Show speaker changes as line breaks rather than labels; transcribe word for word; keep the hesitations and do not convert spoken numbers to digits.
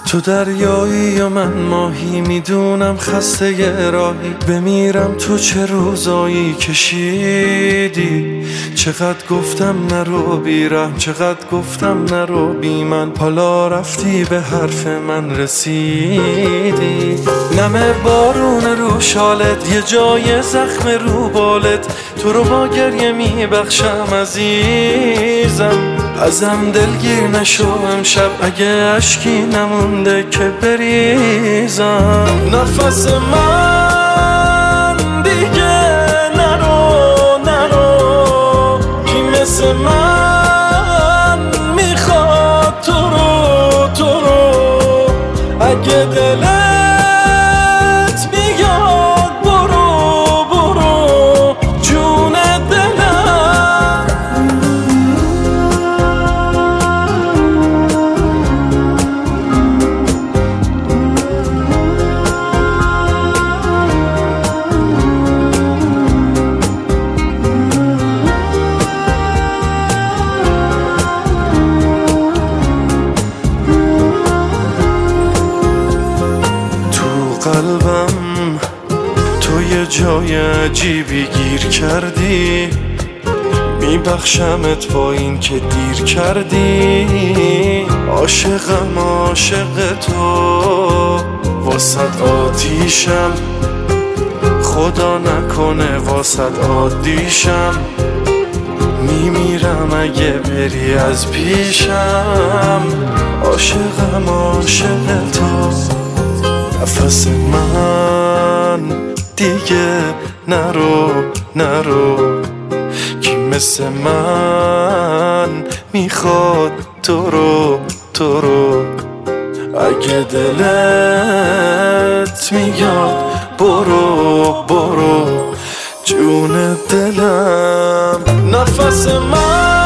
تو دریایی و من ماهی، میدونم خسته ی راهی، بمیرم تو چه روزایی کشیدی. چقدر گفتم نرو بیرم، چقدر گفتم نرو بی من، حالا رفتی به حرف من رسیدی. نمه بارون رو شالت، یه جای زخم رو بالت، تو رو با گریه میبخشم عزیزم. ازم دلگیر نشو امشب، اگه اشکی نمونده که بریزم. نفس من دیگه نرو نرو، کی مثل من میخواد تو رو تو رو. اگه دلت میاد برو برو، جون دلم. قلبم تو یه جای عجیبی گیر کردی، میبخشمت با این که دیر کردی. عاشقم عاشق تو، واسد آتیشم، خدا نکنه واسد عادیشم. میمیرم اگه بری از پیشم، عاشقم عاشق تو. نفس من دیگه نرو نرو، کی مثل من میخواد تو رو تو رو. اگه دلت میاد برو برو، جون دلم. نفس من